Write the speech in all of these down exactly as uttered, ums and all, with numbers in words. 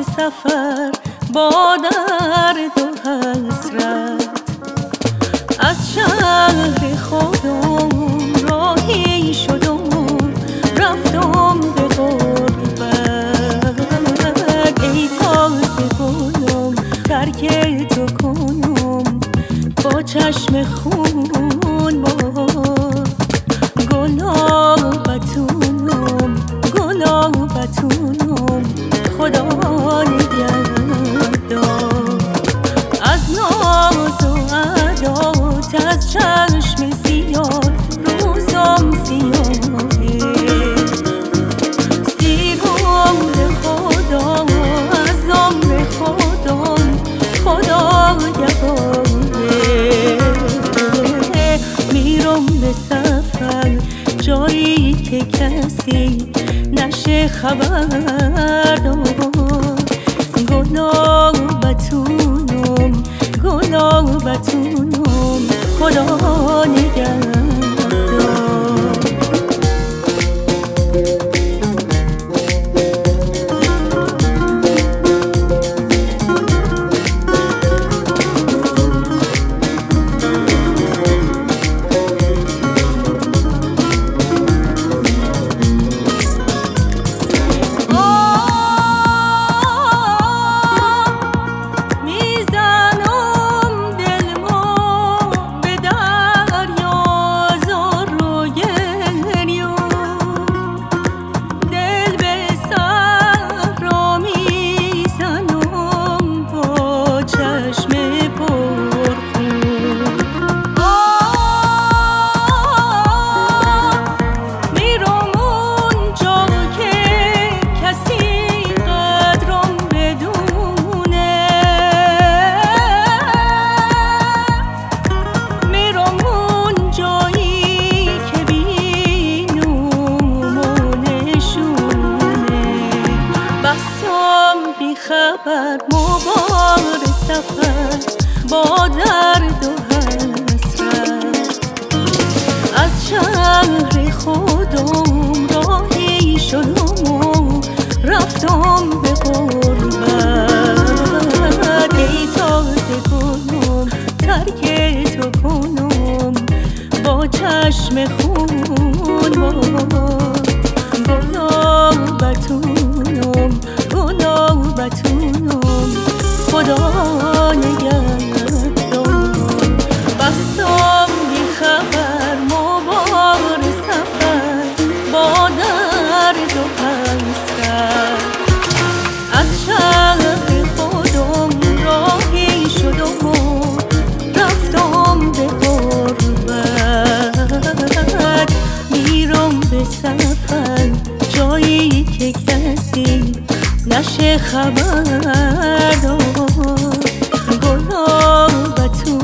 سفر با درد و حسرت، از شهر خودم راهی شدم رفتم به غربت. ای تازه گلم ترک تو کنم با چشم خون با گلابتونم گلابتونم خدا نگهدار. از ناز و عدات از چشم زیاد روزم سیاهه، سیرم خدا از عمر خودم خدا نگهداره. میرم به سفر جایی که کسی نشه خبر دار. گلابتونم گلابتونم خدا نگهدار. خبر مبار سفر با درد و حسرت، از شهر خودم راهی شدم و رفتم به غربت. ای تازه گلم ترک تو کنم با چشم خون با گلابتونم گلابتونم خدا نگهدار. بستم بی خبر مبار سفر با درد و حسرت، از شهر خودم راهی شدم و رفتم به غربت. میرم به سفر جایی که کسی نشه خبر دار.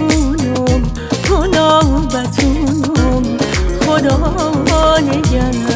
گلابتونم گلابتونم خدا نگهدار.